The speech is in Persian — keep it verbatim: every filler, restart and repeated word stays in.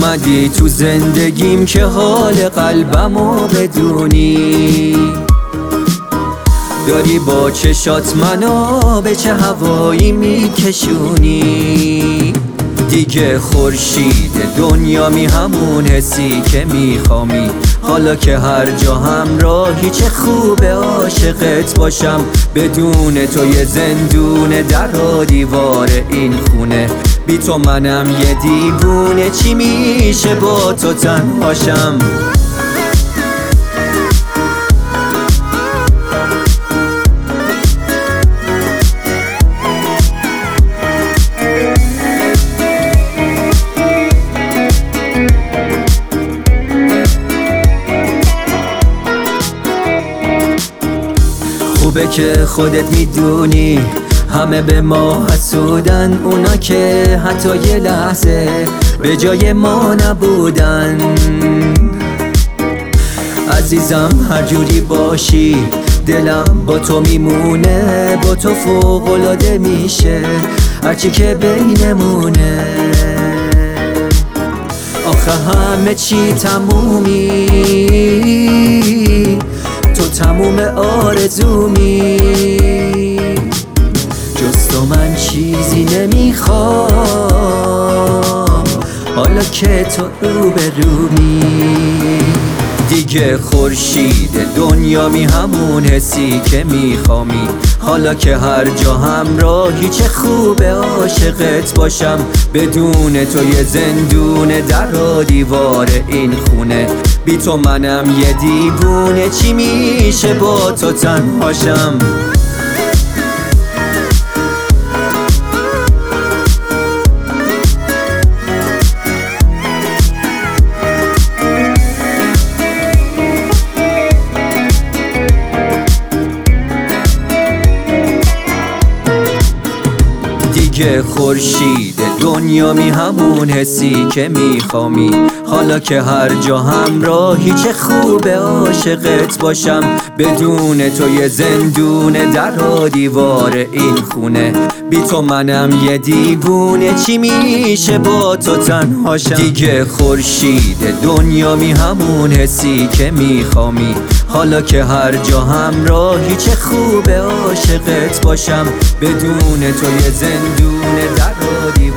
اومدی تو زندگیم که حال قلبمو بدونی، داری با چشات منو به چه هوایی میکشونی. دیگه خورشید دنیا می همون حسی که میخوامی، حالا که هر جا همراهی چه خوبه عاشقت باشم. بدون تو یه زندونه در و دیوار این خونه، بی تو منم یه دیوونه، چی میشه با تو تنهاشم. خوبه که خودت میدونی همه به ما حسودن، اونا که حتی یه لحظه به جای ما نبودن. عزیزم هر جوری باشی دلم با تو میمونه، با تو فوق‌العاده میشه هرچی که بینمونه. آخه همه چی تمومی، تو تموم آرزومی، جز تو من چیزی نمیخوام حالا که تو روبرومی. دیگه خورشید دنیا می همون حسی که میخوامی، حالا که هر جا همراهی چه خوبه عاشقت باشم. بدون تو یه زندونه در و دیوار این خونه، بی تو منم یه دیوونه، چی میشه با تو تنهاشم. دیگه خورشید دنیا می همون حسی که میخوامی، حالا که هر جا همراهی چه خوبه عاشقت باشم. بدون تو یه زندونه در و دیوار این خونه، بی تو منم یه دیوونه، چی میشه با تو تنهاشم. دیگه خورشید دنیا می همون حسی که میخوامی، حالا که هر جا همراهی چه خوبه عاشقت باشم. بدون تو یه زندونه در و دیوار